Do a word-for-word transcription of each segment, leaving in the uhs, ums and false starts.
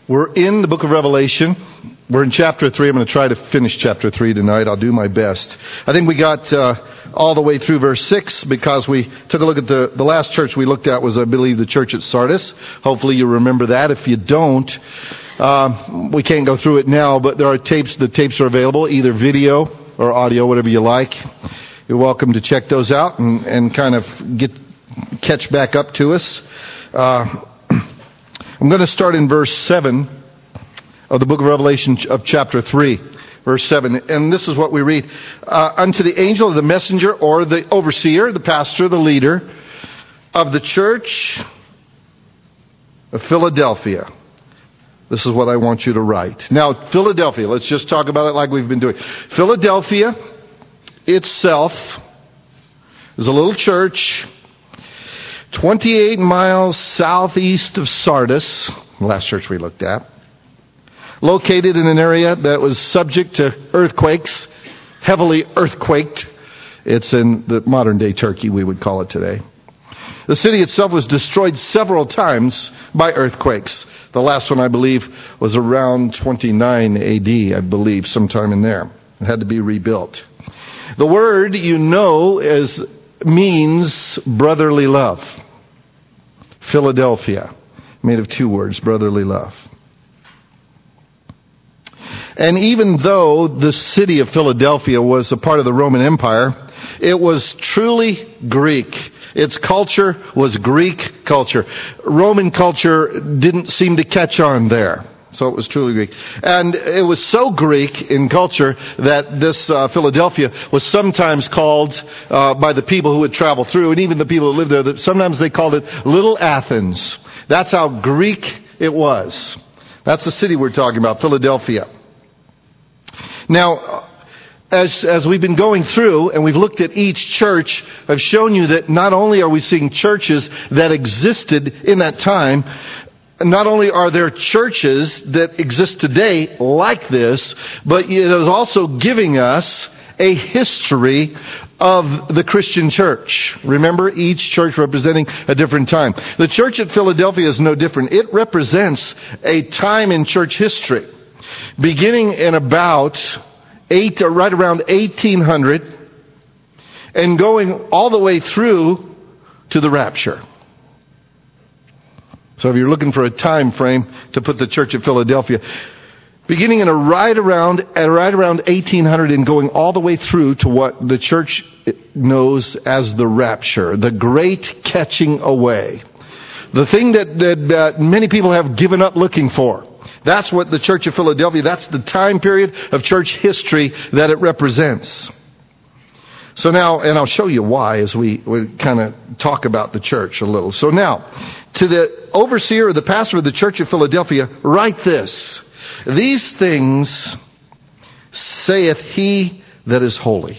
We're in the book of Revelation. We're in chapter three. I'm going to try to finish chapter three tonight. I'll do my best. I think we got uh, all the way through verse six because we took a look at the, the last church we looked at was, I believe, the church at Sardis. Hopefully you remember that. If you don't, uh, we can't go through it now, but there are tapes. The tapes are available, either video or audio, whatever you like. You're welcome to check those out and, and kind of get catch back up to us. Uh, I'm going to start in verse seven of the book of Revelation of chapter three, verse seven. And this is what we read. Uh, Unto the angel of the messenger or the overseer, the pastor, the leader of the church of Philadelphia. This is what I want you to write. Now, Philadelphia, let's just talk about it like we've been doing. Philadelphia itself is a little church twenty-eight miles southeast of Sardis, the last church we looked at, located in an area that was subject to earthquakes, heavily earthquaked. It's in the modern day Turkey, we would call it today. The city itself was destroyed several times by earthquakes. The last one, I believe, was around twenty-nine A D, I believe, sometime in there. It had to be rebuilt. The word, you know, is means brotherly love. Philadelphia, made of two words, brotherly love. And even though the city of Philadelphia was a part of the Roman Empire, it was truly Greek. Its culture was Greek culture. Roman culture didn't seem to catch on there. So it was truly Greek. And it was so Greek in culture that this uh, Philadelphia was sometimes called uh, by the people who would travel through, and even the people who lived there, that sometimes they called it Little Athens. That's how Greek it was. That's the city we're talking about, Philadelphia. Now, as, as we've been going through and we've looked at each church, I've shown you that not only are we seeing churches that existed in that time, not only are there churches that exist today like this, but it is also giving us a history of the Christian church. Remember, each church representing a different time. The church at Philadelphia is no different. It represents a time in church history, beginning in about eight, or right around eighteen hundred, and going all the way through to the rapture. So if you're looking for a time frame to put the church at Philadelphia, beginning in a right around at right around eighteen hundred and going all the way through to what the church knows as the rapture, the great catching away, the thing that, that uh, many people have given up looking for. That's what the church of Philadelphia, that's the time period of church history that it represents. So now, and I'll show you why as we, we kind of talk about the church a little. So now, to the overseer or the pastor of the church of Philadelphia, write this. These things saith he that is holy.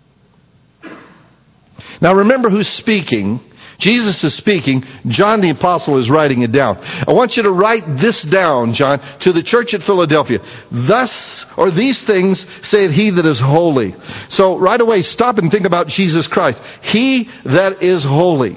Now remember who's speaking. Jesus is speaking. John the Apostle is writing it down. I want you to write this down, John, to the church at Philadelphia. Thus, or these things saith he that is holy. So right away, stop and think about Jesus Christ. He that is holy.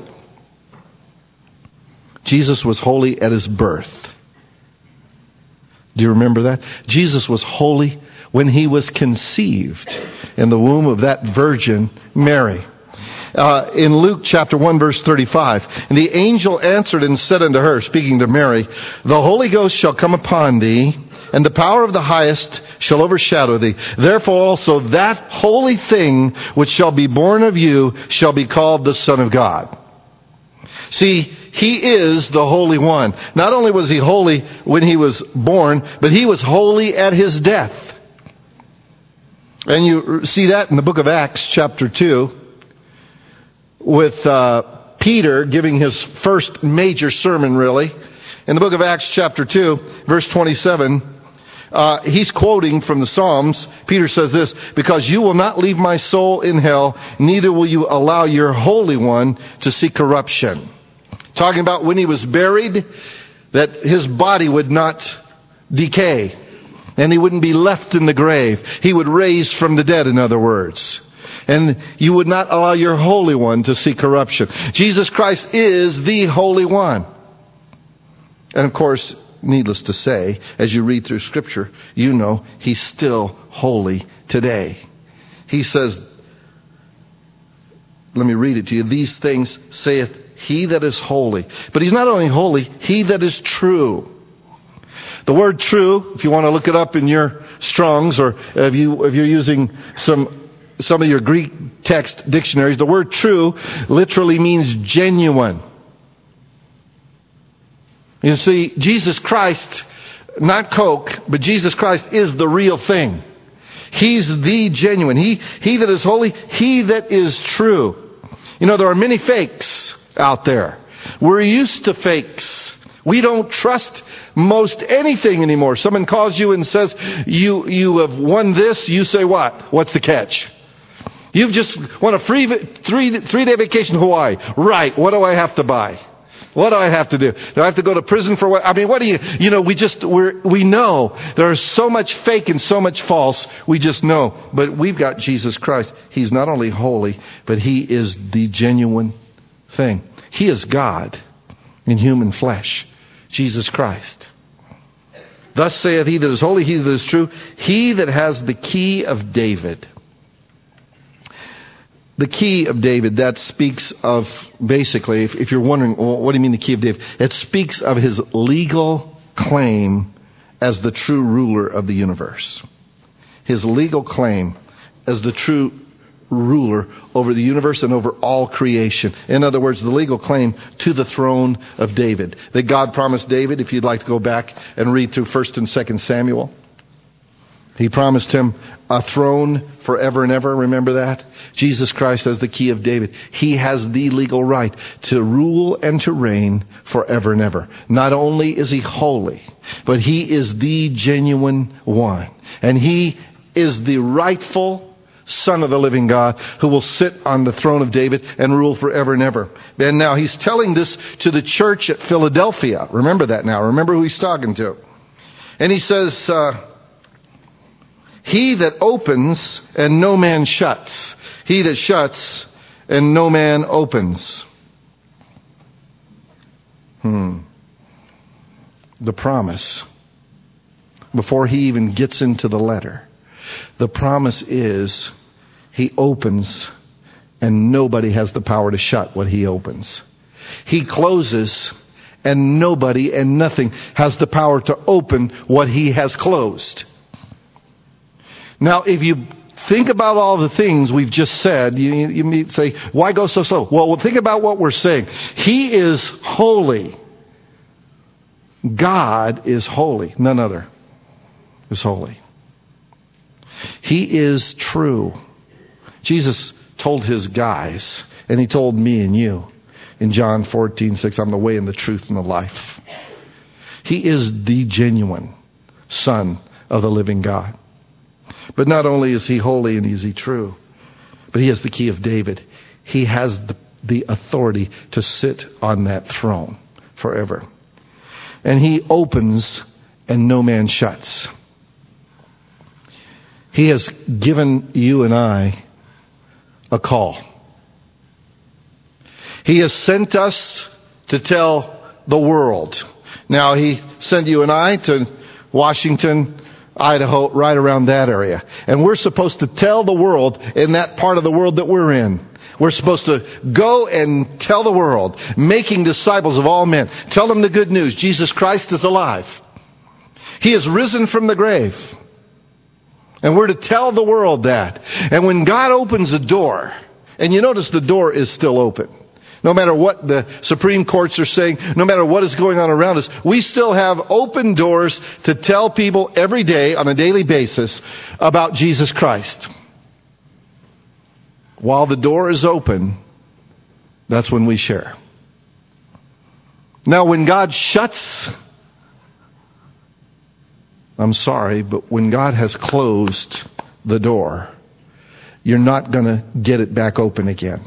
Jesus was holy at his birth. Do you remember that? Jesus was holy when he was conceived in the womb of that virgin Mary. Uh, in Luke chapter one verse thirty-five, and the angel answered and said unto her, speaking to Mary, the Holy Ghost shall come upon thee, and the power of the highest shall overshadow thee. Therefore also that holy thing which shall be born of you shall be called the Son of God. See, he is the Holy One. Not only was he holy when he was born, but he was holy at his death. And you see that in the book of Acts chapter two, with uh, Peter giving his first major sermon, really. In the book of Acts chapter two, verse twenty-seven, uh, he's quoting from the Psalms. Peter says this, because you will not leave my soul in hell, neither will you allow your Holy One to see corruption. Talking about when he was buried, that his body would not decay, and he wouldn't be left in the grave. He would raise from the dead, in other words. And you would not allow your Holy One to see corruption. Jesus Christ is the Holy One. And of course, needless to say, as you read through Scripture, you know He's still holy today. He says, let me read it to you. These things saith He that is holy. But He's not only holy, He that is true. The word true, if you want to look it up in your Strong's, or if, you, if you're using some, some of your Greek text dictionaries, the word true literally means genuine. You see, Jesus Christ, not Coke, but Jesus Christ is the real thing. He's the genuine. He, he that is holy, He that is true. You know, there are many fakes out there. We're used to fakes. We don't trust most anything anymore. Someone calls you and says, you, you have won this. You say what? What's the catch? You've just won a free three, three day vacation to Hawaii. Right. What do I have to buy? What do I have to do? Do I have to go to prison for what? I mean, what do you, you know, we just, we're, we know there's so much fake and so much false. We just know. But we've got Jesus Christ. He's not only holy, but He is the genuine thing. He is God in human flesh. Jesus Christ. Thus saith He that is holy, He that is true, He that has the key of David. The key of David, that speaks of, basically, if, if you're wondering, well, what do you mean the key of David? It speaks of His legal claim as the true ruler of the universe. His legal claim as the true ruler over the universe and over all creation. In other words, the legal claim to the throne of David. That God promised David, if you'd like to go back and read through First and Second Samuel. He promised him a throne forever and ever. Remember that? Jesus Christ has the key of David. He has the legal right to rule and to reign forever and ever. Not only is He holy, but He is the genuine one. And He is the rightful Son of the living God who will sit on the throne of David and rule forever and ever. And now He's telling this to the church at Philadelphia. Remember that now. Remember who He's talking to. And He says, uh, He that opens and no man shuts. He that shuts and no man opens. Hmm. The promise, before He even gets into the letter, the promise is He opens and nobody has the power to shut what He opens. He closes and nobody and nothing has the power to open what He has closed. Now, if you think about all the things we've just said, you, you may say, why go so slow? Well, think about what we're saying. He is holy. God is holy. None other is holy. He is true. Jesus told His guys, and He told me and you in John fourteen six, I'm the way and the truth and the life. He is the genuine Son of the living God. But not only is He holy and is He true, but He has the key of David. He has the, the authority to sit on that throne forever. And He opens and no man shuts. He has given you and I a call. He has sent us to tell the world. Now, He sent you and I to Washington, Idaho, right around that area. And we're supposed to tell the world in that part of the world that we're in. We're supposed to go and tell the world, making disciples of all men. Tell them the good news. Jesus Christ is alive. He has risen from the grave. And we're to tell the world that. And when God opens a door, and you notice the door is still open. No matter what the Supreme Courts are saying, no matter what is going on around us, we still have open doors to tell people every day on a daily basis about Jesus Christ. While the door is open, that's when we share. Now, when God shuts, I'm sorry, but when God has closed the door, you're not going to get it back open again.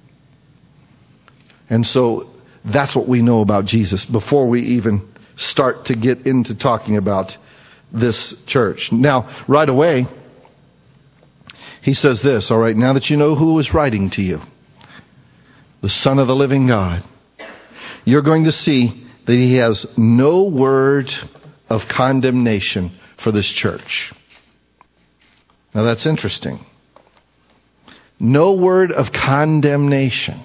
And so that's what we know about Jesus before we even start to get into talking about this church. Now, right away, He says this, all right, now that you know who is writing to you, the Son of the living God, you're going to see that he has no word of condemnation for this church. Now that's interesting. No word of condemnation.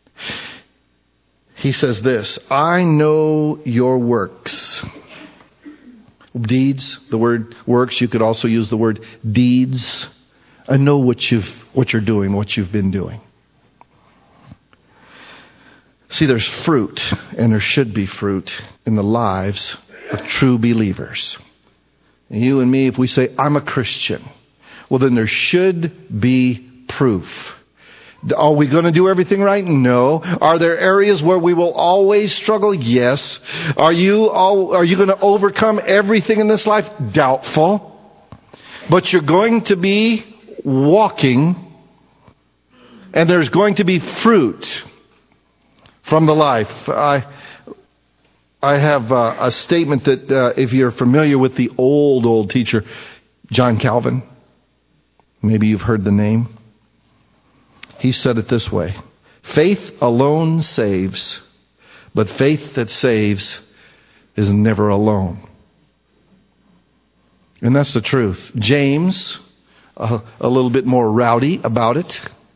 He says this, I know your works. Deeds, the word works, you could also use the word deeds. I know what you've what you're doing, what you've been doing. See, there's fruit, and there should be fruit in the lives of true believers. And you and me, if we say, I'm a Christian, well, then there should be proof. Are we going to do everything right? No. Are there areas where we will always struggle? Yes. Are you all, are you going to overcome everything in this life? Doubtful. But you're going to be walking, and there's going to be fruit from the life. I I have uh, a statement that uh, if you're familiar with the old, old teacher, John Calvin, maybe you've heard the name. He said it this way, faith alone saves, but faith that saves is never alone. And that's the truth. James, uh, a little bit more rowdy about it,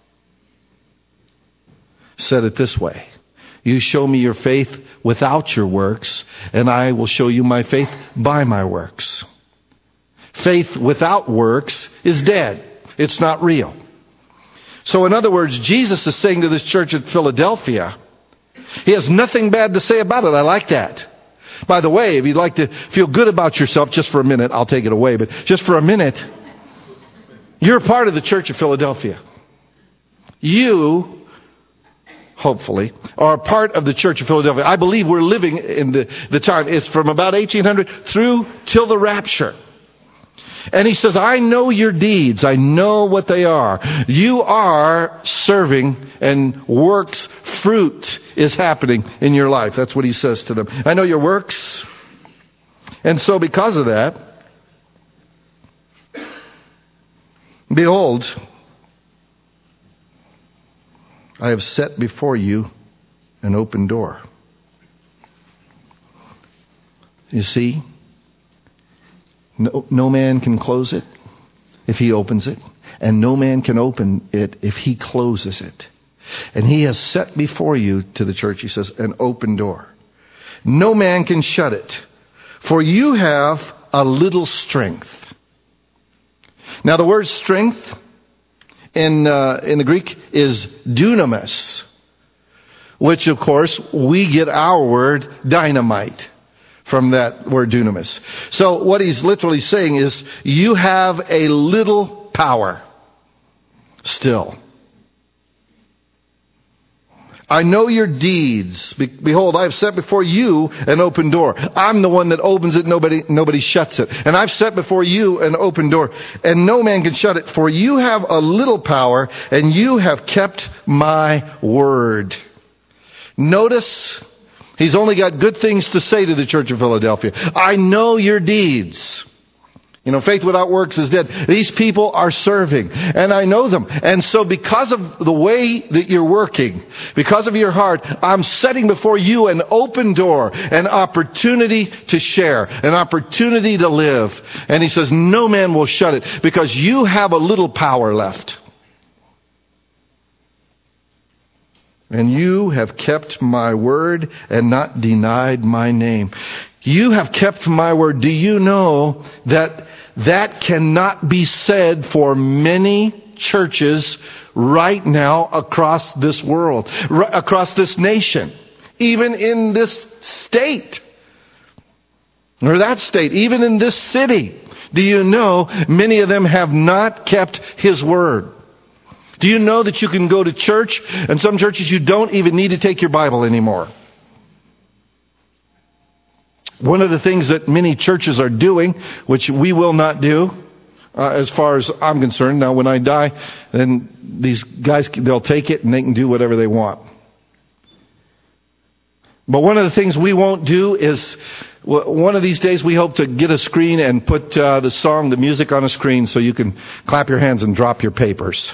said it this way, you show me your faith without your works, and I will show you my faith by my works. Faith without works is dead. It's not real. So in other words, Jesus is saying to this church at Philadelphia, he has nothing bad to say about it. I like that. By the way, if you'd like to feel good about yourself, just for a minute, I'll take it away, but just for a minute, you're a part of the church of Philadelphia. You, hopefully, are a part of the church of Philadelphia. I believe we're living in the, the time, it's from about eighteen hundred through till the rapture. And he says, I know your deeds. I know what they are. You are serving, and works, fruit is happening in your life. That's what he says to them. I know your works. And so because of that, behold, I have set before you an open door. You see? No, no man can close it if he opens it, and no man can open it if he closes it. And he has set before you, to the church, he says, an open door. No man can shut it, for you have a little strength. Now the word strength in uh, in the Greek is dunamis, which of course we get our word dynamite from that word dunamis. So what he's literally saying is, you have a little power still. I know your deeds. Be- behold, I have set before you an open door. I'm the one that opens it, nobody, nobody shuts it. And I've set before you an open door, and no man can shut it. For you have a little power, and you have kept my word. Notice, he's only got good things to say to the church of Philadelphia. I know your deeds. You know, faith without works is dead. These people are serving, and I know them. And so because of the way that you're working, because of your heart, I'm setting before you an open door, an opportunity to share, an opportunity to live. And he says, no man will shut it, because you have a little power left. And you have kept my word and not denied my name. You have kept my word. Do you know that that cannot be said for many churches right now across this world, across this nation, even in this state, or that state, even in this city? Do you know many of them have not kept his word? Do you know that you can go to church, and some churches you don't even need to take your Bible anymore? One of the things that many churches are doing, which we will not do, uh, as far as I'm concerned, now when I die, then these guys, they'll take it and they can do whatever they want. But one of the things we won't do is, one of these days we hope to get a screen and put uh, the song, the music on a screen so you can clap your hands and drop your papers.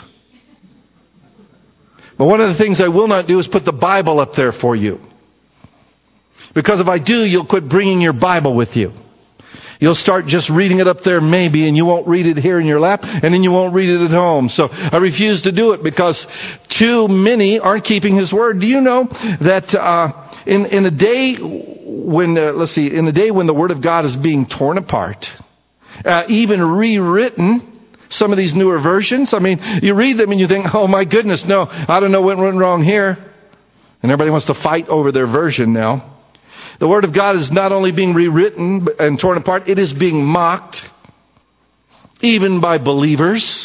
But one of the things I will not do is put the Bible up there for you. Because if I do, you'll quit bringing your Bible with you. You'll start just reading it up there maybe, and you won't read it here in your lap, and then you won't read it at home. So I refuse to do it because too many aren't keeping His Word. Do you know that uh, in, in a day when, uh, let's see, in the day when the Word of God is being torn apart, uh, even rewritten, some of these newer versions, I mean, you read them and you think, oh my goodness, no, I don't know what went wrong here. And everybody wants to fight over their version now. The Word of God is not only being rewritten and torn apart, it is being mocked, even by believers.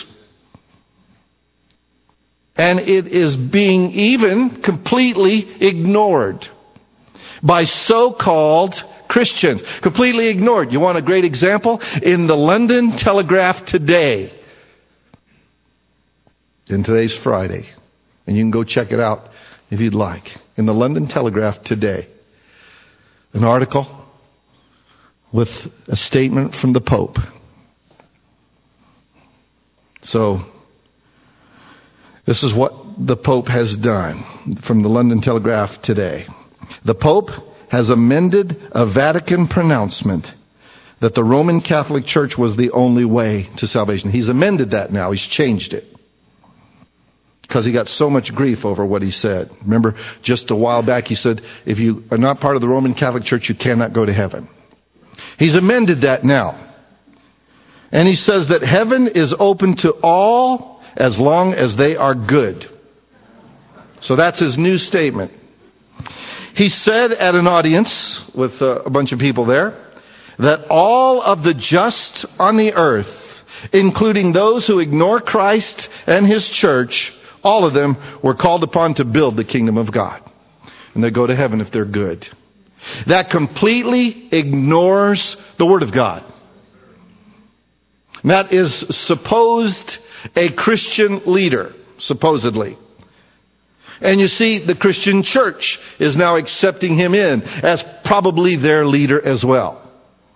And it is being even completely ignored by so-called Christians. Completely ignored. You want a great example? In the London Telegraph today. And today's Friday. And you can go check it out if you'd like. In the London Telegraph today. An article with a statement from the Pope. So, this is what the Pope has done from the London Telegraph today. The Pope has amended a Vatican pronouncement that the Roman Catholic Church was the only way to salvation. He's amended that now. He's changed it. Because he got so much grief over what he said. Remember, just a while back he said, if you are not part of the Roman Catholic Church, you cannot go to heaven. He's amended that now. And he says that heaven is open to all as long as they are good. So that's his new statement. He said at an audience with a bunch of people there, that all of the just on the earth, including those who ignore Christ and His church, all of them were called upon to build the kingdom of God. And they go to heaven if they're good. That completely ignores the Word of God. And that is supposed a Christian leader, supposedly. And you see, the Christian church is now accepting him in as probably their leader as well.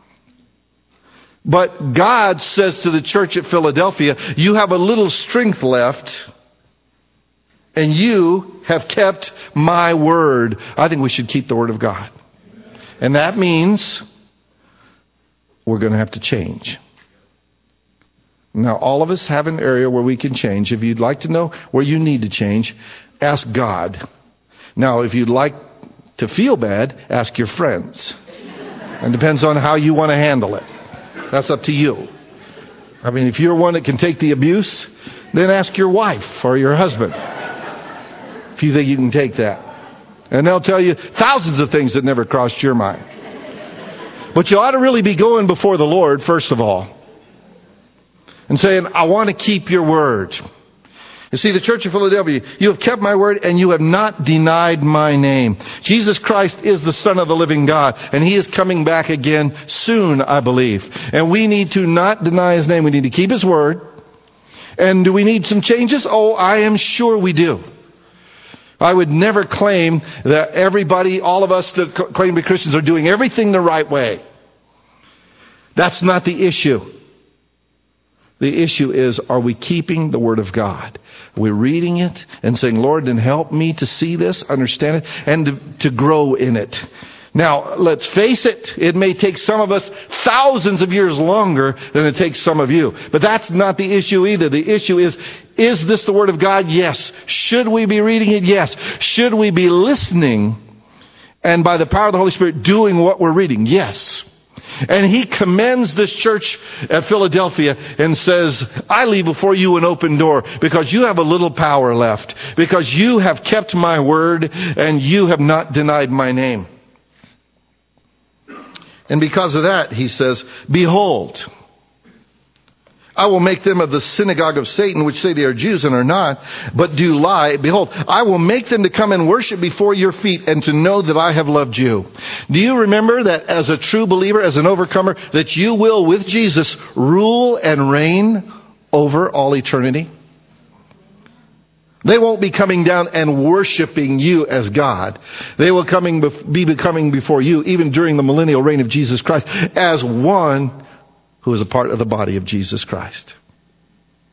But God says to the church at Philadelphia, you have a little strength left, and you have kept my word. I think we should keep the Word of God. And that means we're going to have to change. Now, all of us have an area where we can change. If you'd like to know where you need to change, ask God. Now, if you'd like to feel bad, ask your friends. It depends on how you want to handle it. That's up to you. I mean, if you're one that can take the abuse, then ask your wife or your husband. If you think you can take that. And they'll tell you thousands of things that never crossed your mind. But you ought to really be going before the Lord, first of all, and saying, I want to keep your word. You see, the church of Philadelphia, you have kept my word and you have not denied my name. Jesus Christ is the Son of the living God, and He is coming back again soon, I believe. And we need to not deny His name. We need to keep His word. And do we need some changes? Oh, I am sure we do. I would never claim that everybody, all of us that claim to be Christians, are doing everything the right way. That's not the issue. The issue is, are we keeping the Word of God? Are we reading it and saying, Lord, then help me to see this, understand it, and to, to grow in it. Now, let's face it, it may take some of us thousands of years longer than it takes some of you. But that's not the issue either. The issue is, is this the Word of God? Yes. Should we be reading it? Yes. Should we be listening and by the power of the Holy Spirit doing what we're reading? Yes. And he commends this church at Philadelphia and says, I leave before you an open door because you have a little power left, because you have kept my word and you have not denied my name. And because of that, he says, behold, I will make them of the synagogue of Satan, which say they are Jews and are not, but do lie. Behold, I will make them to come and worship before your feet and to know that I have loved you. Do you remember that as a true believer, as an overcomer, that you will, with Jesus, rule and reign over all eternity? They won't be coming down and worshiping you as God. They will coming be coming before you, even during the millennial reign of Jesus Christ, as one who is a part of the body of Jesus Christ.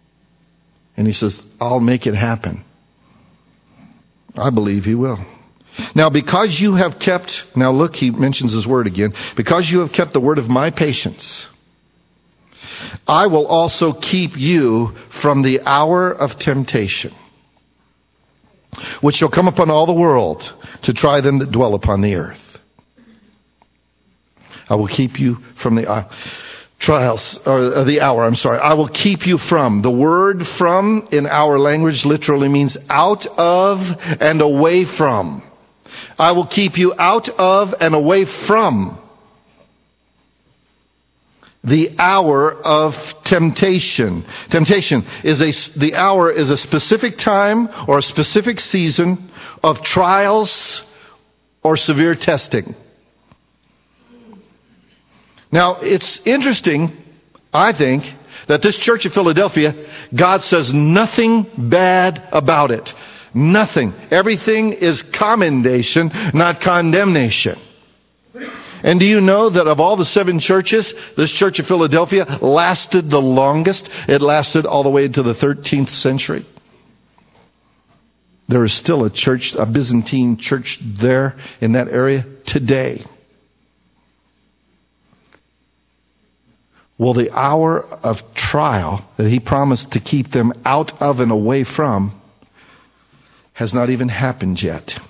And he says, I'll make it happen. I believe he will. Now, because you have kept, now look, he mentions his word again. Because you have kept the word of my patience, I will also keep you from the hour of temptation, which shall come upon all the world to try them that dwell upon the earth. I will keep you from the uh, trials, or uh, the hour, I'm sorry. I will keep you from. The word from in our language literally means out of and away from. I will keep you out of and away from the hour of temptation. Temptation is a, the hour is a specific time or a specific season of trials or severe testing. Now, it's interesting, I think, that this church of Philadelphia, God says nothing bad about it. Nothing. Everything is commendation, not condemnation. And do you know that of all the seven churches, this church of Philadelphia lasted the longest? It lasted all the way into the thirteenth century. There is still a church, a Byzantine church there in that area today. Well, the hour of trial that he promised to keep them out of and away from has not even happened yet.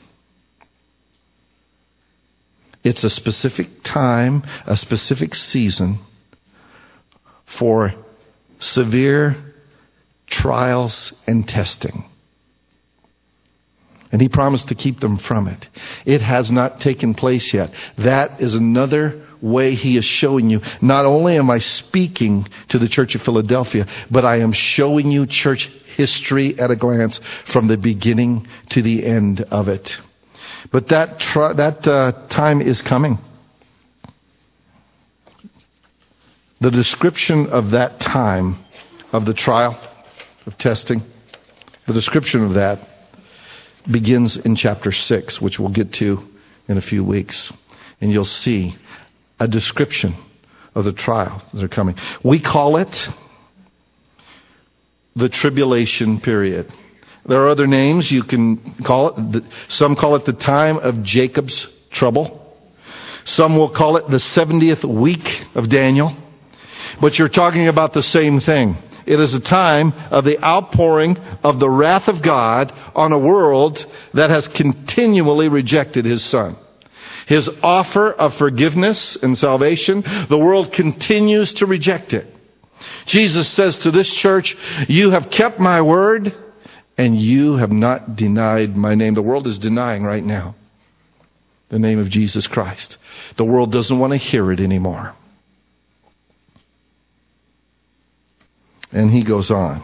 It's a specific time, a specific season for severe trials and testing. And he promised to keep them from it. It has not taken place yet. That is another way he is showing you. Not only am I speaking to the Church of Philadelphia, but I am showing you church history at a glance from the beginning to the end of it. But that tr- that uh, time is coming. The description of that time, of the trial, of testing, the description of that begins in chapter six, which we'll get to in a few weeks. And you'll see a description of the trials that are coming. We call it the tribulation period. There are other names you can call it. Some call it the time of Jacob's trouble. Some will call it the seventieth week of Daniel. But you're talking about the same thing. It is a time of the outpouring of the wrath of God on a world that has continually rejected His Son. His offer of forgiveness and salvation, the world continues to reject it. Jesus says to this church, you have kept my word and you have not denied my name. The world is denying right now the name of Jesus Christ. The world doesn't want to hear it anymore. And he goes on.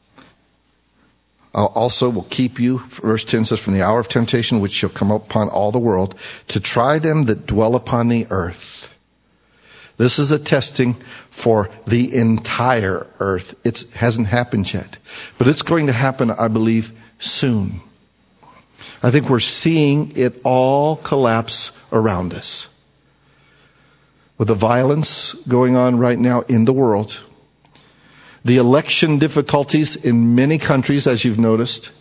I also will keep you, verse ten says, from the hour of temptation which shall come upon all the world to try them that dwell upon the earth. This is a testing for the entire earth. It hasn't happened yet. But it's going to happen, I believe, soon. I think we're seeing it all collapse around us. With the violence going on right now in the world, the election difficulties in many countries, as you've noticed,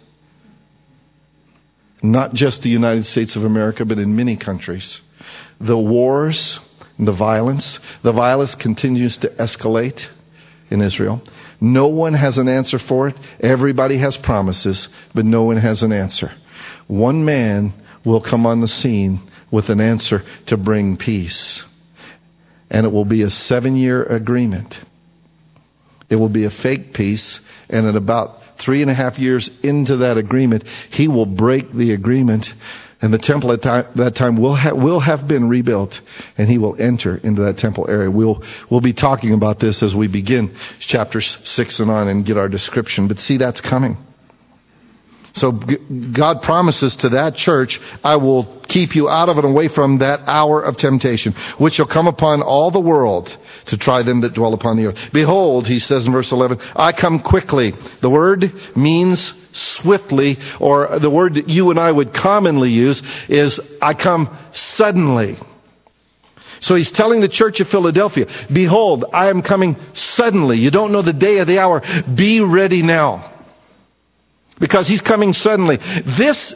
not just the United States of America, but in many countries, the wars, the violence, the violence continues to escalate in Israel. No one has an answer for it. Everybody has promises, but no one has an answer. One man will come on the scene with an answer to bring peace. And it will be a seven-year agreement. It will be a fake peace, and at about three and a half years into that agreement, he will break the agreement, and the temple at that time will ha- will have been rebuilt, and he will enter into that temple area. We'll we'll be talking about this as we begin chapters six and on and get our description. But see, that's coming. So God promises to that church, I will keep you out of and away from that hour of temptation, which shall come upon all the world to try them that dwell upon the earth. Behold, he says in verse eleven, I come quickly. The word means swiftly, or the word that you and I would commonly use is, I come suddenly. So he's telling the church of Philadelphia, behold, I am coming suddenly. You don't know the day or the hour. Be ready now. Because he's coming suddenly. This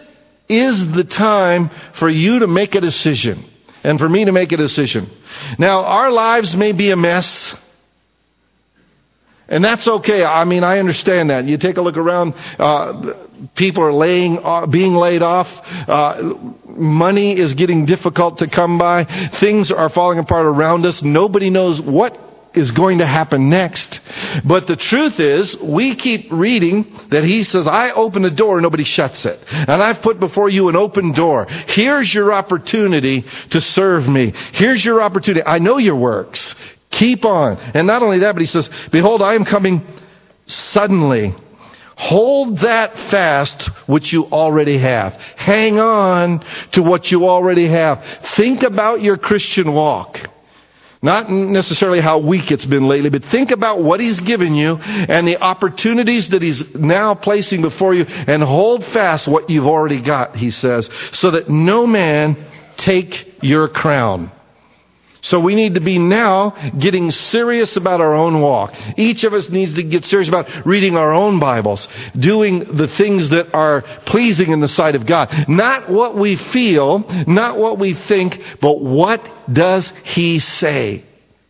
is the time for you to make a decision and for me to make a decision. Now, our lives may be a mess. And that's okay. I mean, I understand that. You take a look around, uh, people are laying, uh, being laid off. Uh, money is getting difficult to come by. Things are falling apart around us. Nobody knows what is going to happen next. But the truth is, we keep reading that He says, I open the door, nobody shuts it. And I've put before you an open door. Here's your opportunity to serve me. Here's your opportunity. I know your works. Keep on. And not only that, but He says, behold, I am coming suddenly. Hold that fast which you already have. Hang on to what you already have. Think about your Christian walk. Not necessarily how weak it's been lately, but think about what He's given you and the opportunities that He's now placing before you, and hold fast what you've already got, He says, so that no man take your crown. So we need to be now getting serious about our own walk. Each of us needs to get serious about reading our own Bibles, doing the things that are pleasing in the sight of God. Not what we feel, not what we think, but what does He say?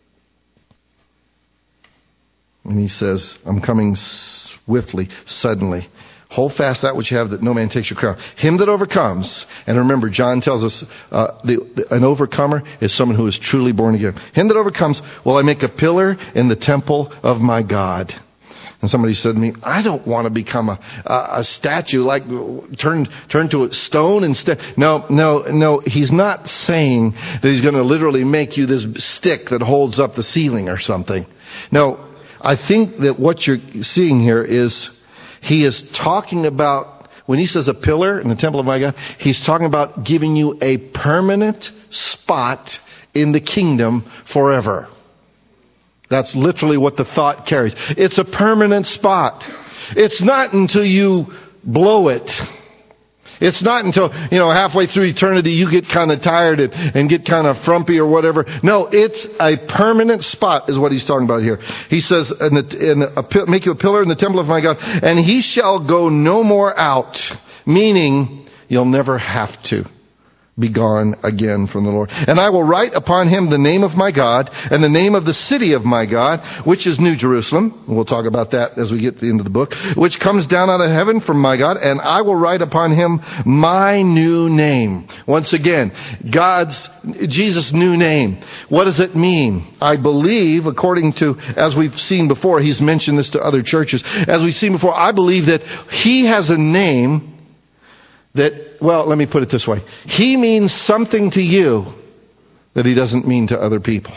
And He says, I'm coming swiftly, suddenly. Hold fast that which you have, that no man takes your crown. Him that overcomes, and remember, John tells us uh, the, the, an overcomer is someone who is truly born again. Him that overcomes, will I make a pillar in the temple of my God. And somebody said to me, I don't want to become a, a, a statue, like turn turn to a stone instead. No, no, no. He's not saying that He's going to literally make you this stick that holds up the ceiling or something. No, I think that what you're seeing here is He is talking about, when He says a pillar in the temple of my God, He's talking about giving you a permanent spot in the kingdom forever. That's literally what the thought carries. It's a permanent spot. It's not until you blow it. It's not until, you know, halfway through eternity you get kind of tired and, and get kind of frumpy or whatever. No, it's a permanent spot is what He's talking about here. He says, in the, in a, make you a pillar in the temple of my God, and He shall go no more out. Meaning, you'll never have to be gone again from the Lord. And I will write upon him the name of my God and the name of the city of my God, which is New Jerusalem. We'll talk about that as we get to the end of the book, which comes down out of heaven from my God. And I will write upon him my new name. Once again, God's, Jesus' new name. What does it mean? I believe, according to, as we've seen before, he's mentioned this to other churches. As we've seen before, I believe that he has a name that, well, let me put it this way. He means something to you that he doesn't mean to other people.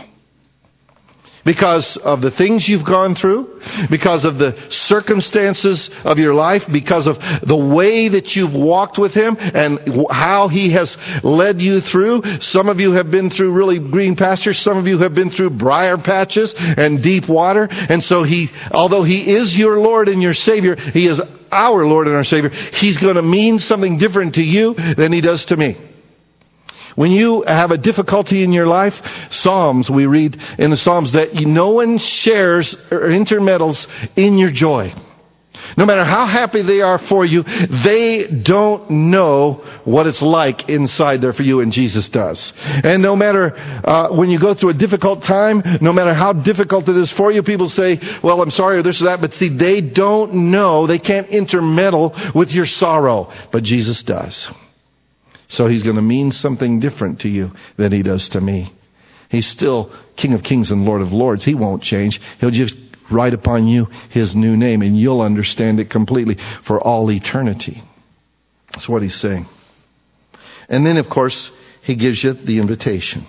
Because of the things you've gone through, because of the circumstances of your life, because of the way that you've walked with him and how he has led you through. Some of you have been through really green pastures. Some of you have been through briar patches and deep water. And so he, although he is your Lord and your Savior, he is our Lord and our Savior. He's going to mean something different to you than he does to me. When you have a difficulty in your life, Psalms, we read in the Psalms that no one shares or intermeddles in your joy. No matter how happy they are for you, they don't know what it's like inside there for you, and Jesus does. And no matter uh, when you go through a difficult time, no matter how difficult it is for you, people say, well, I'm sorry, or this or that. But see, they don't know. They can't intermeddle with your sorrow. But Jesus does. So he's going to mean something different to you than he does to me. He's still King of Kings and Lord of Lords. He won't change. He'll just write upon you his new name, and you'll understand it completely for all eternity. That's what he's saying. And then, of course, he gives you the invitation.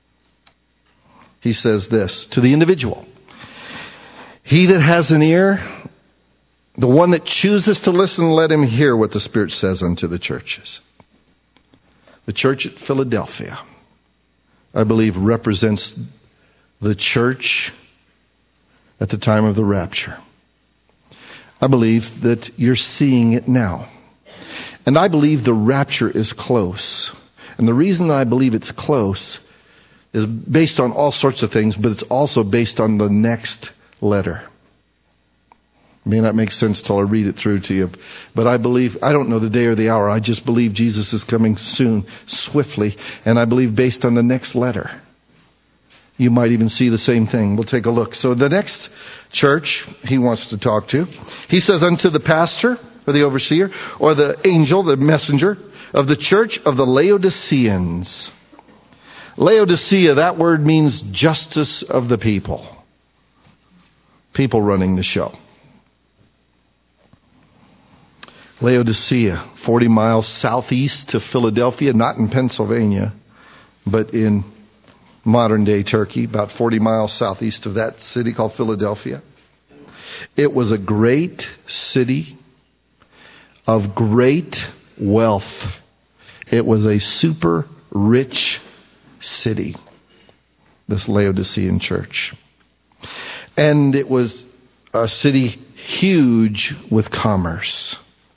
He says this to the individual. He that has an ear, the one that chooses to listen, let him hear what the Spirit says unto the churches. The church at Philadelphia, I believe, represents the church at the time of the rapture. I believe that you're seeing it now. And I believe the rapture is close. And the reason I believe it's close is based on all sorts of things, but it's also based on the next letter. May not make sense till I read it through to you. But I believe, I don't know the day or the hour. I just believe Jesus is coming soon, swiftly. And I believe based on the next letter, you might even see the same thing. We'll take a look. So the next church he wants to talk to, he says, unto the pastor, or the overseer, or the angel, the messenger, of the church of the Laodiceans. Laodicea, that word means justice of the people. People running the show. Laodicea, forty miles southeast to Philadelphia, not in Pennsylvania, but in modern day Turkey, about forty miles southeast of that city called Philadelphia. It was a great city of great wealth. It was a super rich city, this Laodicean church. And it was a city huge with commerce.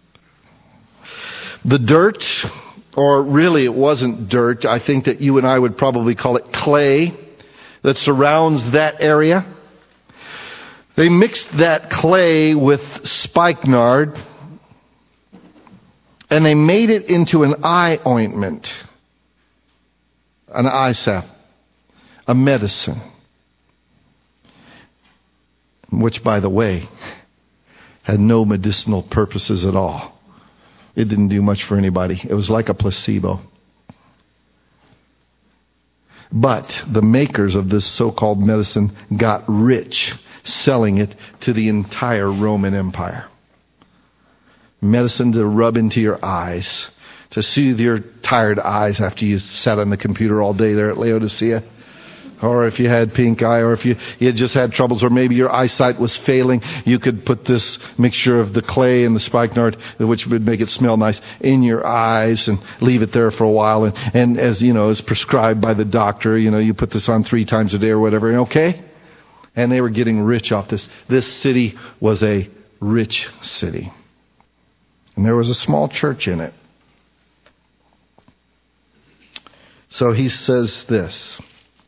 The dirt, or really it wasn't dirt, I think that you and I would probably call it clay, that surrounds that area. They mixed that clay with spikenard, and they made it into an eye ointment, an eye salve, a medicine, which, by the way, had no medicinal purposes at all. It didn't do much for anybody. It was like a placebo. But the makers of this so-called medicine got rich selling it to the entire Roman Empire. Medicine to rub into your eyes, to soothe your tired eyes after you sat on the computer all day there at Laodicea. Or if you had pink eye, or if you, you had just had troubles, or maybe your eyesight was failing, you could put this mixture of the clay and the spikenard, which would make it smell nice, in your eyes and leave it there for a while. And, and as you know, as prescribed by the doctor, you know, you put this on three times a day or whatever, and okay? And they were getting rich off this. This city was a rich city. And there was a small church in it. So he says this.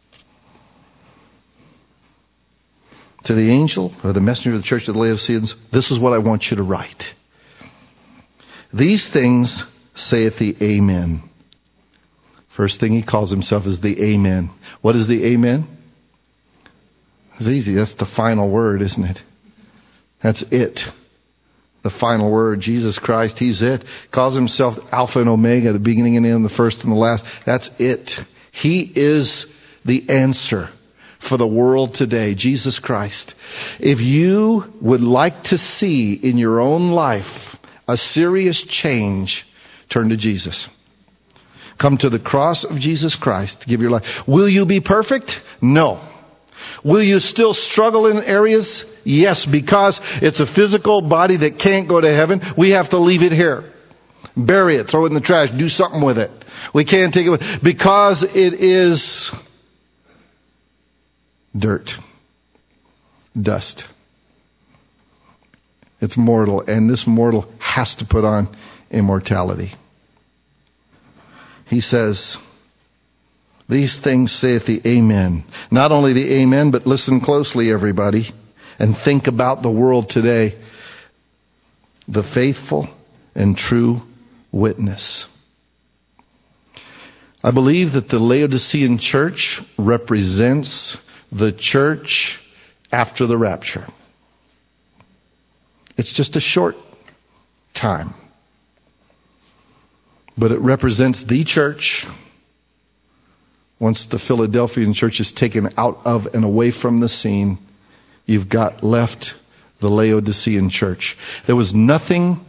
To the angel, or the messenger of the church of the Laodiceans, this is what I want you to write. These things saith the Amen. First thing he calls himself is the Amen. What is the Amen? It's easy. That's the final word, isn't it? That's it. The final word. Jesus Christ, He's it. Calls Himself Alpha and Omega, the beginning and end, the first and the last. That's it. He is the answer for the world today, Jesus Christ. If you would like to see in your own life a serious change, turn to Jesus. Come to the cross of Jesus Christ to give your life. Will you be perfect? No. Will you still struggle in areas? Yes, because it's a physical body that can't go to heaven. We have to leave it here. Bury it, throw it in the trash, do something with it. We can't take it with, because it is dirt, dust. It's mortal, and this mortal has to put on immortality. He says, these things saith the Amen. Not only the Amen, but listen closely, everybody, and think about the world today. The faithful and true witness. I believe that the Laodicean church represents the church after the rapture. It's just a short time. But it represents the church once the Philadelphian church is taken out of and away from the scene. You've got left the Laodicean church. There was nothing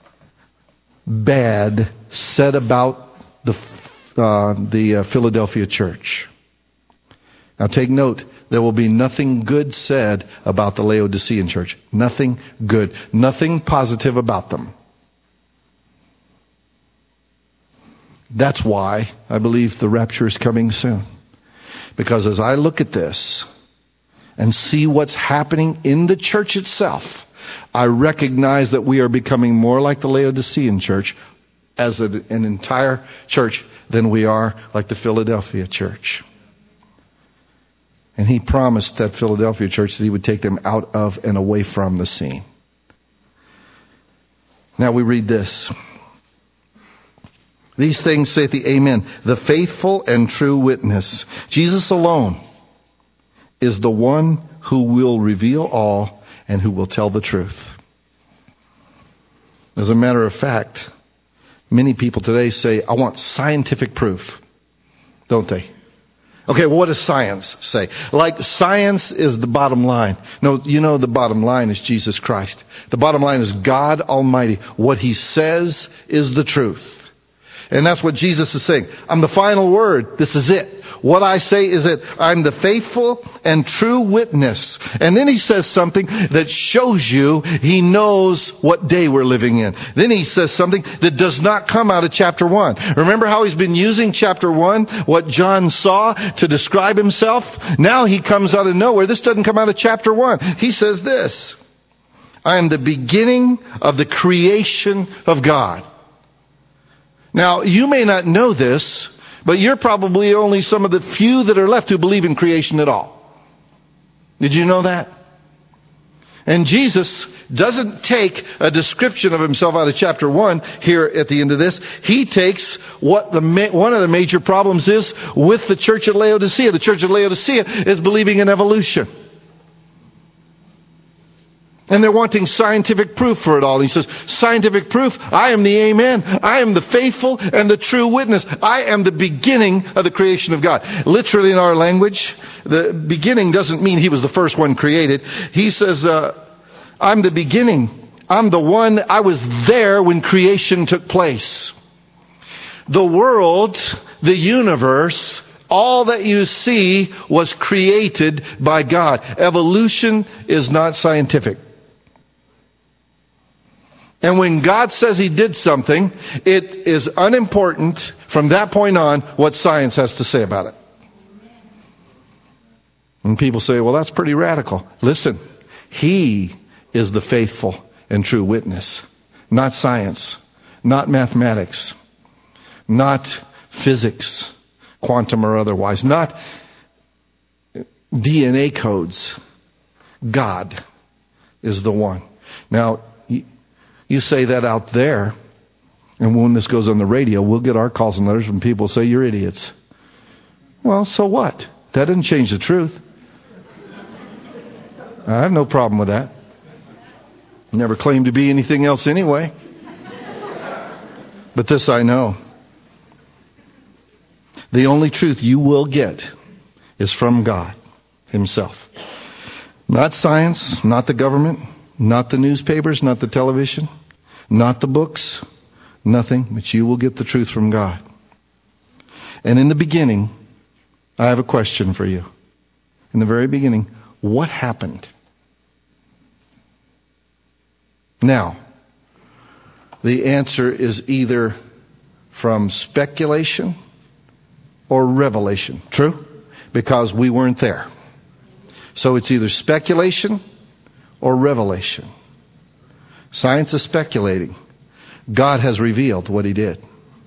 bad said about the, uh, the uh, Philadelphia church. Now take note, there will be nothing good said about the Laodicean church. Nothing good. Nothing positive about them. That's why I believe the rapture is coming soon. Because as I look at this and see what's happening in the church itself, I recognize that we are becoming more like the Laodicean church as a, an entire church than we are like the Philadelphia church. And he promised that Philadelphia church that he would take them out of and away from the scene. Now we read this. These things saith the Amen, the faithful and true witness. Jesus alone is the one who will reveal all and who will tell the truth. As a matter of fact, many people today say, I want scientific proof, don't they? Okay, well, what does science say? Like science is the bottom line. No, you know the bottom line is Jesus Christ. The bottom line is God Almighty. What He says is the truth. And that's what Jesus is saying. I'm the final word. This is it. What I say is that I'm the faithful and true witness. And then He says something that shows you He knows what day we're living in. Then He says something that does not come out of chapter one. Remember how He's been using chapter one, what John saw, to describe Himself? Now He comes out of nowhere. This doesn't come out of chapter one. He says this, I am the beginning of the creation of God. Now, you may not know this, but you're probably only some of the few that are left who believe in creation at all. Did you know that? And Jesus doesn't take a description of Himself out of chapter one here at the end of this. He takes what the one of the major problems is with the church at Laodicea. The church at Laodicea is believing in evolution. And they're wanting scientific proof for it all. He says, scientific proof, I am the Amen. I am the faithful and the true witness. I am the beginning of the creation of God. Literally in our language, the beginning doesn't mean He was the first one created. He says, uh, I'm the beginning. I'm the one, I was there when creation took place. The world, the universe, all that you see was created by God. Evolution is not scientific. And when God says He did something, it is unimportant from that point on what science has to say about it. And people say, well, that's pretty radical. Listen, He is the faithful and true witness. Not science, not mathematics, not physics, quantum or otherwise, not D N A codes. God is the one. Now, you say that out there, and when this goes on the radio, we'll get our calls and letters from people who say you're idiots. Well, so what? That doesn't change the truth. I have no problem with that. Never claimed to be anything else anyway. But this I know. The only truth you will get is from God Himself. Not science, not the government, not the newspapers, not the television, not the books, nothing, but you will get the truth from God. And in the beginning, I have a question for you. In the very beginning, what happened? Now, the answer is either from speculation or revelation. True? Because we weren't there. So it's either speculation or revelation. Science is speculating. God has revealed what He did.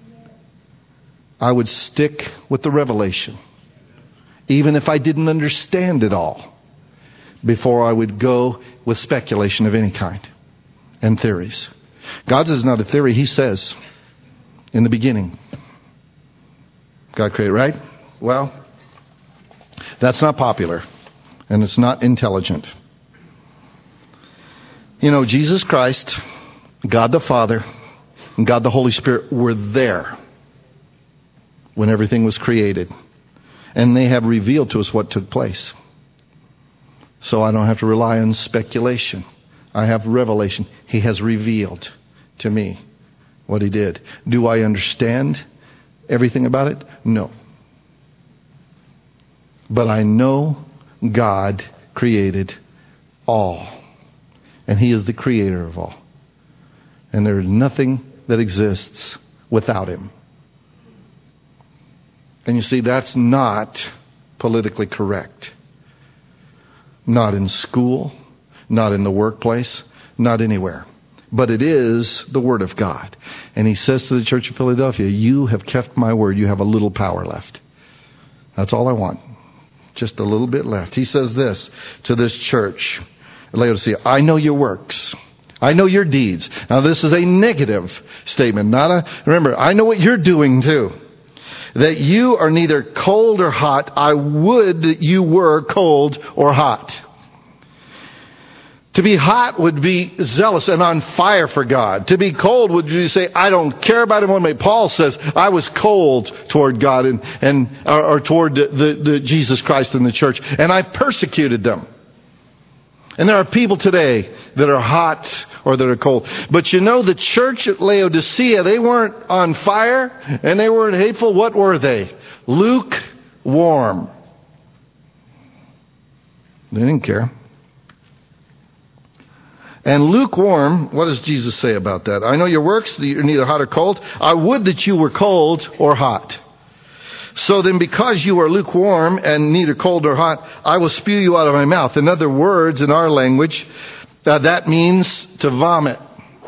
I would stick with the revelation, even if I didn't understand it all, before I would go with speculation of any kind and theories. God's is not a theory. He says, in the beginning, God created, right? Well, that's not popular, and it's not intelligent. You know, Jesus Christ, God the Father, and God the Holy Spirit were there when everything was created. And they have revealed to us what took place. So I don't have to rely on speculation. I have revelation. He has revealed to me what He did. Do I understand everything about it? No. But I know God created all. And He is the creator of all. And there is nothing that exists without Him. And you see, that's not politically correct. Not in school, not in the workplace, not anywhere. But it is the Word of God. And He says to the church of Philadelphia, you have kept my word, you have a little power left. That's all I want. Just a little bit left. He says this to this church, Laodicea, I know your works. I know your deeds. Now this is a negative statement, not a, remember, I know what you're doing too. That you are neither cold or hot. I would that you were cold or hot. To be hot would be zealous and on fire for God. To be cold would be say, I don't care about him one way. Paul says, I was cold toward God and, and or, or toward the, the, the Jesus Christ and the church. And I persecuted them. And there are people today that are hot or that are cold. But you know, the church at Laodicea, they weren't on fire and they weren't hateful. What were they? Lukewarm. They didn't care. And lukewarm, what does Jesus say about that? I know your works, you're neither hot or cold. I would that you were cold or hot. So then because you are lukewarm and neither cold nor hot, I will spew you out of my mouth. In other words, in our language, uh, that means to vomit.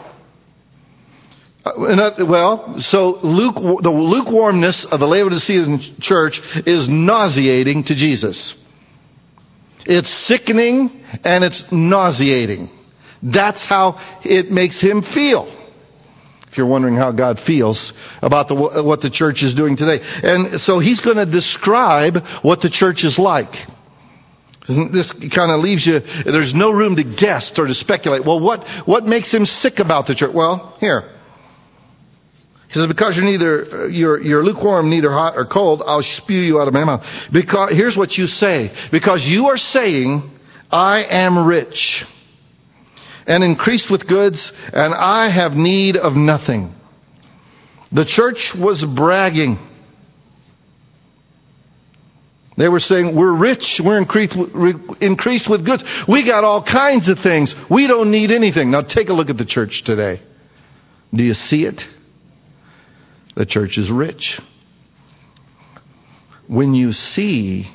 Uh, well, so luke, the lukewarmness of the Laodicean church is nauseating to Jesus. It's sickening and it's nauseating. That's how it makes him feel. If you're wondering how God feels about the, what the church is doing today. And so he's going to describe what the church is like. This kind of leaves you, there's no room to guess or to speculate. Well, what, what makes him sick about the church? Well, here. He says, because you're neither, you're, you're lukewarm, neither hot or cold, I'll spew you out of my mouth. Because, here's what you say. Because you are saying, I am rich and increased with goods, and I have need of nothing. The church was bragging. They were saying, we're rich, we're increased, increased with goods. We got all kinds of things. We don't need anything. Now take a look at the church today. Do you see it? The church is rich. When you see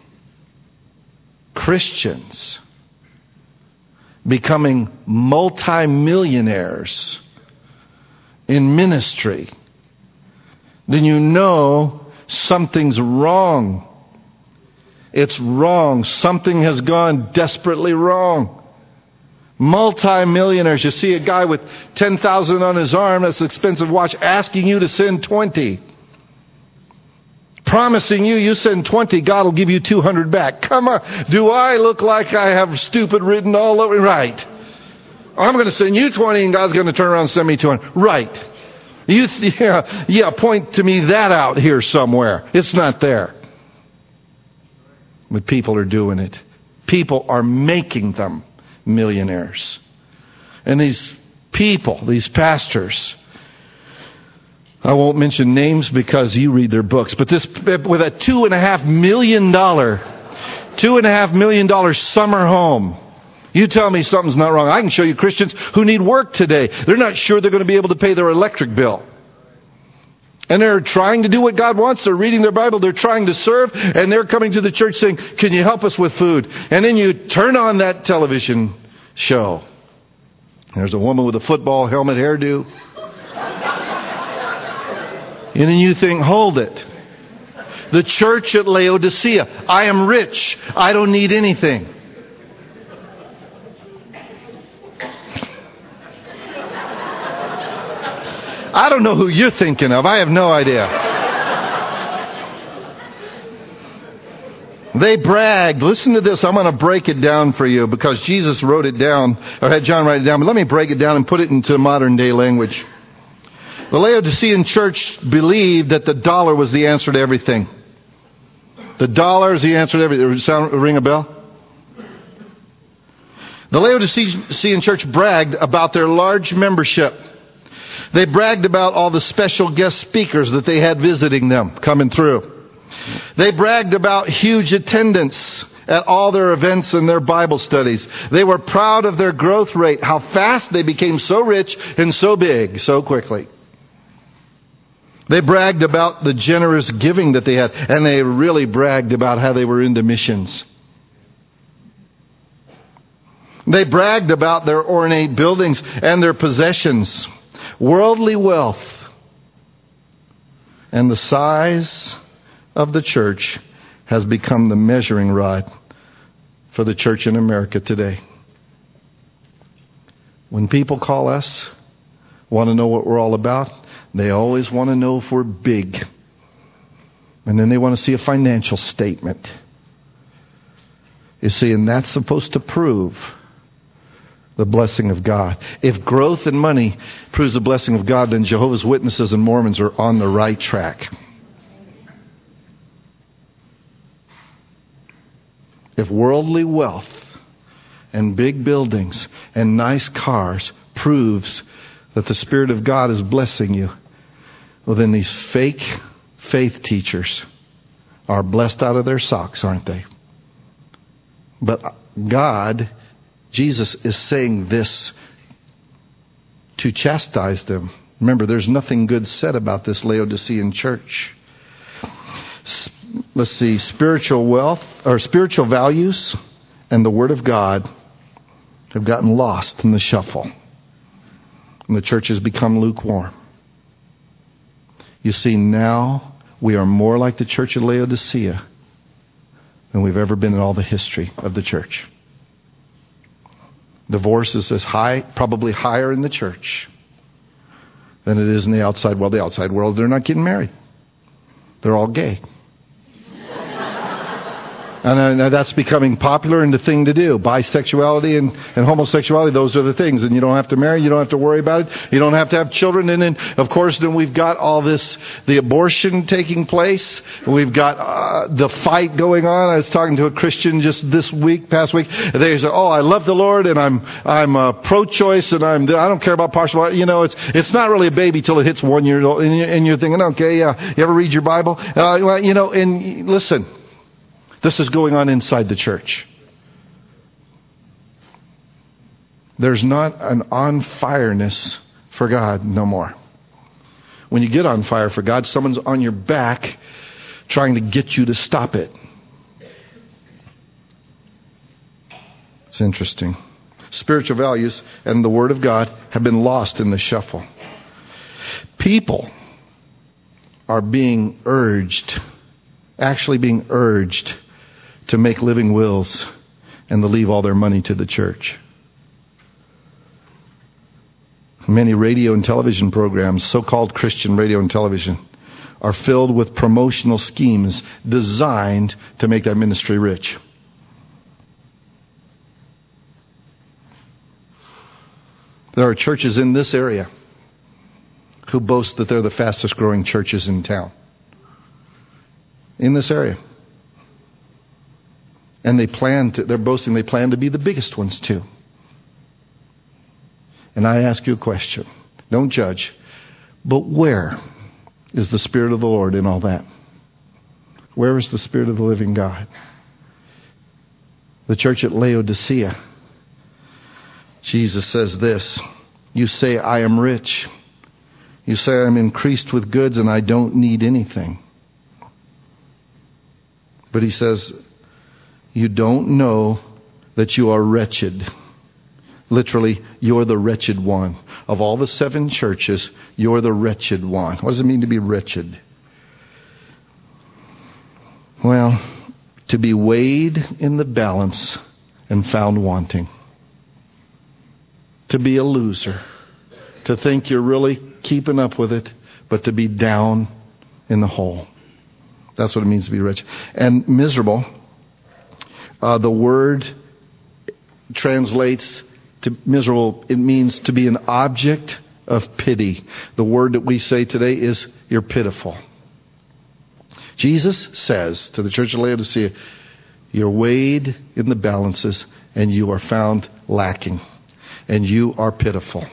Christians becoming multimillionaires in ministry, then you know something's wrong. It's wrong. Something has gone desperately wrong. Multimillionaires. You see a guy with ten thousand dollars on his arm, that's an expensive watch, asking you to send twenty. Promising you, you send twenty, God will give you two hundred back. Come on. Do I look like I have stupid written all over? Right. I'm going to send you twenty and God's going to turn around and send me two hundred. Right. You, yeah, yeah, point to me that out here somewhere. It's not there. But people are doing it. People are making them millionaires. And these people, these pastors, I won't mention names because you read their books, but this, with a two and a half million dollar, two and a half million dollar summer home, you tell me something's not wrong. I can show you Christians who need work today. They're not sure they're going to be able to pay their electric bill. And they're trying to do what God wants. They're reading their Bible. They're trying to serve. And they're coming to the church saying, can you help us with food? And then you turn on that television show. There's a woman with a football helmet hairdo. And then you think, hold it. The church at Laodicea. I am rich. I don't need anything. I don't know who you're thinking of. I have no idea. They bragged. Listen to this. I'm going to break it down for you because Jesus wrote it down, or had John write it down. But let me break it down and put it into modern day language. The Laodicean church believed that the dollar was the answer to everything. The dollar is the answer to everything. Sound, ring a bell? The Laodicean church bragged about their large membership. They bragged about all the special guest speakers that they had visiting them, coming through. They bragged about huge attendance at all their events and their Bible studies. They were proud of their growth rate, how fast they became so rich and so big so quickly. They bragged about the generous giving that they had, and they really bragged about how they were into missions. They bragged about their ornate buildings and their possessions, worldly wealth, and the size of the church has become the measuring rod for the church in America today. When people call us, want to know what we're all about, they always want to know if we're big. And then they want to see a financial statement. You see, and that's supposed to prove the blessing of God. If growth in money proves the blessing of God, then Jehovah's Witnesses and Mormons are on the right track. If worldly wealth and big buildings and nice cars proves that the Spirit of God is blessing you, well, then these fake faith teachers are blessed out of their socks, aren't they? But God, Jesus is saying this to chastise them. Remember, there's nothing good said about this Laodicean church. Let's see, spiritual wealth or spiritual values and the Word of God have gotten lost in the shuffle. And the church has become lukewarm. You see, now we are more like the church of Laodicea than we've ever been in all the history of the church. Divorce is as high, probably higher in the church than it is in the outside world. The outside world, they're not getting married. They're all gay. And uh, that's becoming popular and the thing to do. Bisexuality and, and homosexuality, those are the things. And you don't have to marry, you don't have to worry about it, you don't have to have children. And then, of course, then we've got all this, the abortion taking place. We've got uh, the fight going on. I was talking to a Christian just this week, past week. They say, oh, I love the Lord and I'm I'm uh, pro-choice and I'm I don't care about partial. You know, it's it's not really a baby till it hits one year old. And you're, and you're thinking, okay, yeah, you ever read your Bible? Uh, well, you know, and listen. This is going on inside the church. There's not an on-fireness for God no more. When you get on fire for God, someone's on your back trying to get you to stop it. It's interesting. Spiritual values and the Word of God have been lost in the shuffle. People are being urged, actually being urged, to make living wills and to leave all their money to the church. Many radio and television programs, so-called Christian radio and television, are filled with promotional schemes designed to make that ministry rich. There are churches in this area who boast that they're the fastest growing churches in town. In this area. And they plan to, they're boasting they plan to be the biggest ones too. And I ask you a question. Don't judge. But where is the Spirit of the Lord in all that? Where is the Spirit of the living God? The church at Laodicea. Jesus says this. You say, I am rich. You say, I'm increased with goods and I don't need anything. But he says, you don't know that you are wretched. Literally, you're the wretched one. Of all the seven churches, you're the wretched one. What does it mean to be wretched? Well, to be weighed in the balance and found wanting. To be a loser. To think you're really keeping up with it, but to be down in the hole. That's what it means to be rich. And miserable. Uh, the word translates to miserable. It means to be an object of pity. The word that we say today is you're pitiful. Jesus says to the church of Laodicea, you're weighed in the balances and you are found lacking. And you are pitiful.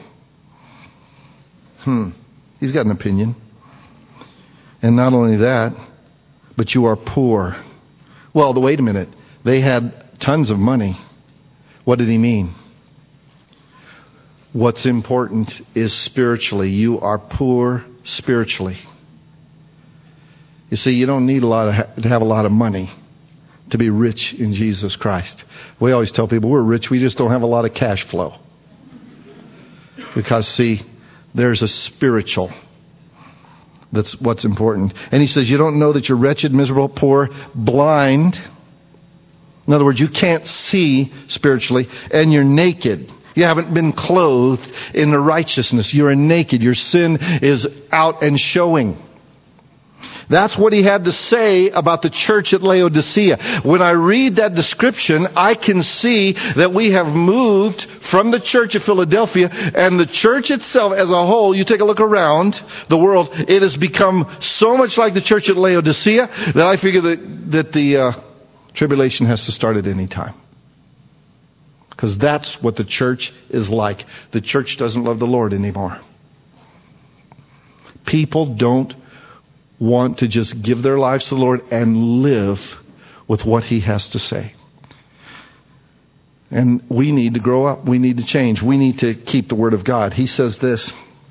Hmm. He's got an opinion. And not only that, but you are poor. Well, wait a minute. They had tons of money. What did he mean? What's important is spiritually. You are poor spiritually. You see, you don't need a lot of, to have a lot of money to be rich in Jesus Christ. We always tell people we're rich, we just don't have a lot of cash flow. Because, see, there's a spiritual. That's what's important. And he says, you don't know that you're wretched, miserable, poor, blind. In other words, you can't see spiritually, and you're naked. You haven't been clothed in the righteousness. You're naked. Your sin is out and showing. That's what he had to say about the church at Laodicea. When I read that description, I can see that we have moved from the church of Philadelphia, and the church itself as a whole, you take a look around the world, it has become so much like the church at Laodicea that I figure that, that the uh, tribulation has to start at any time. Because that's what the church is like. The church doesn't love the Lord anymore. People don't want to just give their lives to the Lord and live with what He has to say. And we need to grow up. We need to change. We need to keep the Word of God. He says this,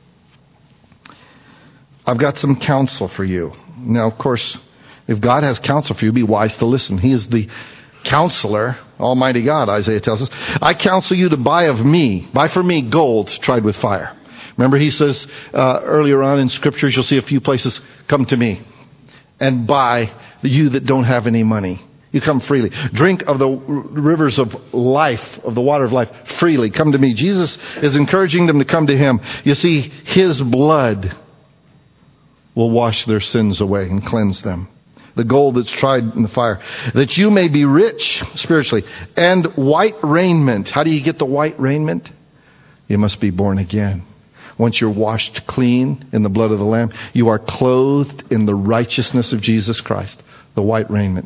I've got some counsel for you. Now, of course, if God has counsel for you, be wise to listen. He is the counselor, Almighty God, Isaiah tells us. I counsel you to buy of me, buy for me gold tried with fire. Remember, he says uh, earlier on in Scriptures, you'll see a few places, come to me and buy you that don't have any money. You come freely. Drink of the rivers of life, of the water of life, freely. Come to me. Jesus is encouraging them to come to Him. You see, His blood will wash their sins away and cleanse them. The gold that's tried in the fire. That you may be rich spiritually. And white raiment. How do you get the white raiment? You must be born again. Once you're washed clean in the blood of the Lamb, you are clothed in the righteousness of Jesus Christ, the white raiment.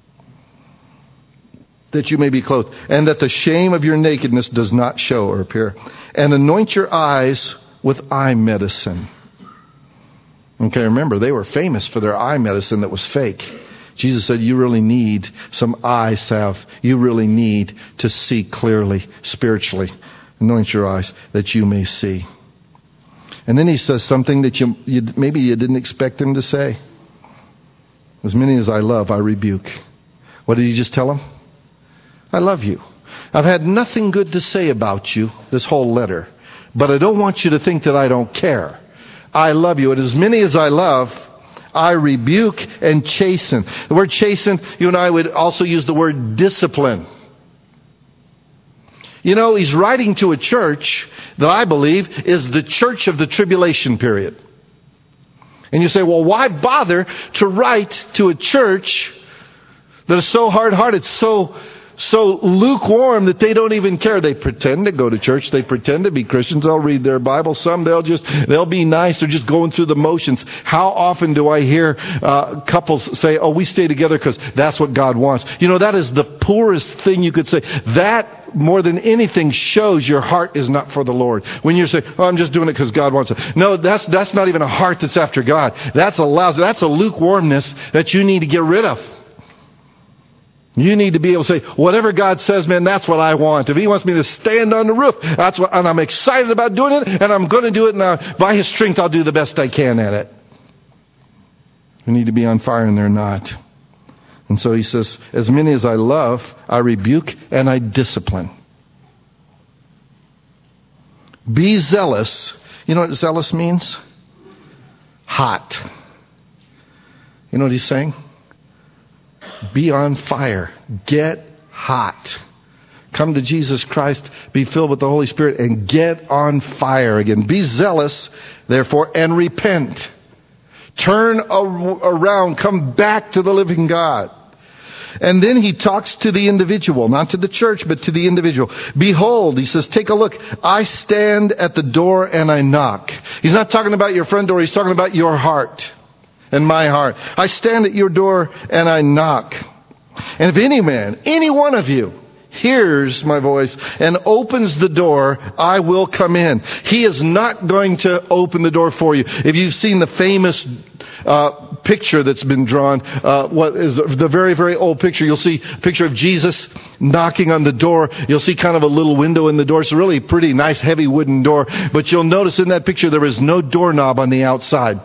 That you may be clothed, and that the shame of your nakedness does not show or appear. And anoint your eyes with eye medicine. Okay, remember, they were famous for their eye medicine that was fake. Jesus said, you really need some eye salve. You really need to see clearly, spiritually. Anoint your eyes that you may see. And then he says something that you, you maybe you didn't expect him to say. As many as I love, I rebuke. What did he just tell him? I love you. I've had nothing good to say about you this whole letter, but I don't want you to think that I don't care. I love you. And as many as I love, I rebuke and chasten. The word chasten, you and I would also use the word discipline. You know, he's writing to a church that I believe is the church of the tribulation period. And you say, well, why bother to write to a church that is so hard-hearted, so so lukewarm that they don't even care? They pretend to go to church. They pretend to be Christians. They'll read their Bible. Some, they'll just, they'll be nice. They're just going through the motions. How often do I hear uh, couples say, oh, we stay together because that's what God wants. You know, that is the poorest thing you could say. That, more than anything, shows your heart is not for the Lord. When you say, oh, I'm just doing it because God wants it. No, that's, that's not even a heart that's after God. That's a lousy, that's a lukewarmness that you need to get rid of. You need to be able to say, whatever God says, man, that's what I want. If He wants me to stand on the roof, that's what, and I'm excited about doing it, and I'm going to do it, and I, by His strength, I'll do the best I can at it. We need to be on fire, and they're not. And so he says, as many as I love, I rebuke and I discipline. Be zealous. You know what zealous means? Hot. You know what he's saying? Be on fire. Get hot. Come to Jesus Christ. Be filled with the Holy Spirit and get on fire again. Be zealous, therefore, and repent. Turn around. Come back to the living God. And then he talks to the individual, not to the church, but to the individual. Behold, he says, take a look. I stand at the door and I knock. He's not talking about your front door. He's talking about your heart and my heart. I stand at your door and I knock. And if any man, any one of you, hears my voice and opens the door, I will come in. He is not going to open the door for you. If you've seen the famous uh, picture that's been drawn, uh, what is the very, very old picture, you'll see a picture of Jesus knocking on the door. You'll see kind of a little window in the door. It's a really pretty nice heavy wooden door. But you'll notice in that picture there is no doorknob on the outside.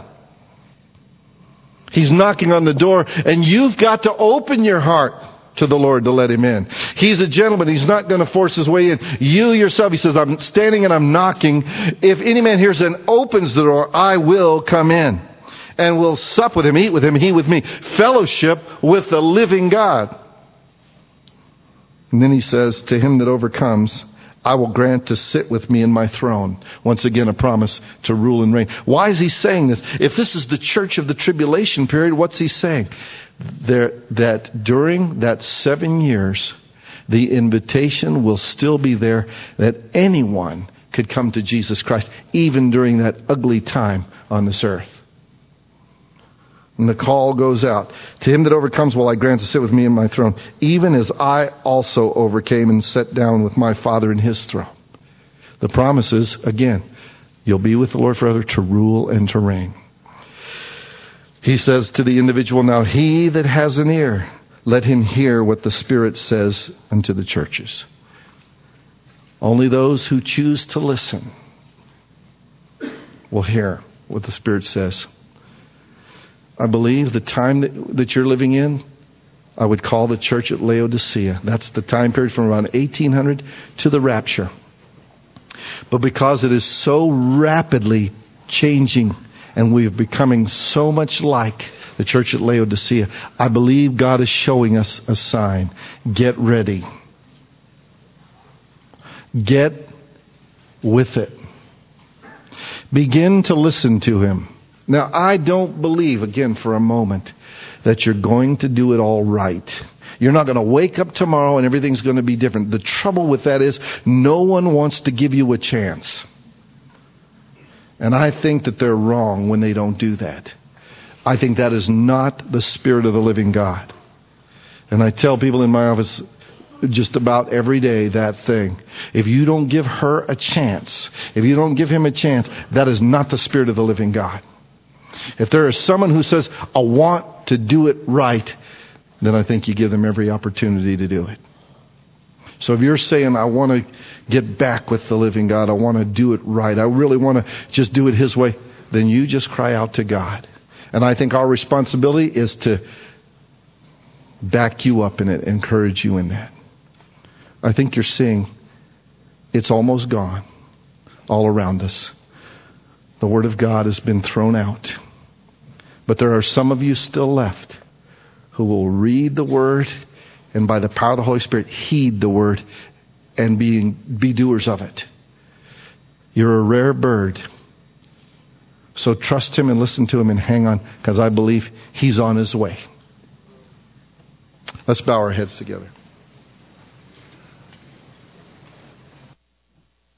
He's knocking on the door, and you've got to open your heart to the Lord to let Him in. He's a gentleman. He's not going to force his way in. You yourself, He says, I'm standing and I'm knocking. If any man hears and opens the door, I will come in and will sup with him, eat with him, he with me. Fellowship with the living God. And then he says, to him that overcomes, I will grant to sit with me in my throne. Once again, a promise to rule and reign. Why is he saying this? If this is the church of the tribulation period, what's he saying? There, that during that seven years, the invitation will still be there that anyone could come to Jesus Christ, even during that ugly time on this earth. And the call goes out. To him that overcomes will I grant to sit with me in my throne, even as I also overcame and sat down with my Father in his throne. The promise is, again, you'll be with the Lord forever to rule and to reign. He says to the individual, now he that has an ear, let him hear what the Spirit says unto the churches. Only those who choose to listen will hear what the Spirit says. I believe the time that, that you're living in, I would call the church at Laodicea. That's the time period from around eighteen hundred to the rapture. But because it is so rapidly changing and we're becoming so much like the church at Laodicea, I believe God is showing us a sign. Get ready. Get with it. Begin to listen to him. Now, I don't believe, again, for a moment, that you're going to do it all right. You're not going to wake up tomorrow and everything's going to be different. The trouble with that is no one wants to give you a chance. And I think that they're wrong when they don't do that. I think that is not the Spirit of the living God. And I tell people in my office just about every day that thing. If you don't give her a chance, if you don't give him a chance, that is not the Spirit of the living God. If there is someone who says, I want to do it right, then I think you give them every opportunity to do it. So if you're saying, I want to get back with the living God, I want to do it right, I really want to just do it his way, then you just cry out to God. And I think our responsibility is to back you up in it, encourage you in that. I think you're seeing it's almost gone all around us. The Word of God has been thrown out. But there are some of you still left who will read the Word and by the power of the Holy Spirit heed the Word and be, be doers of it. You're a rare bird. So trust him and listen to him and hang on, because I believe he's on his way. Let's bow our heads together.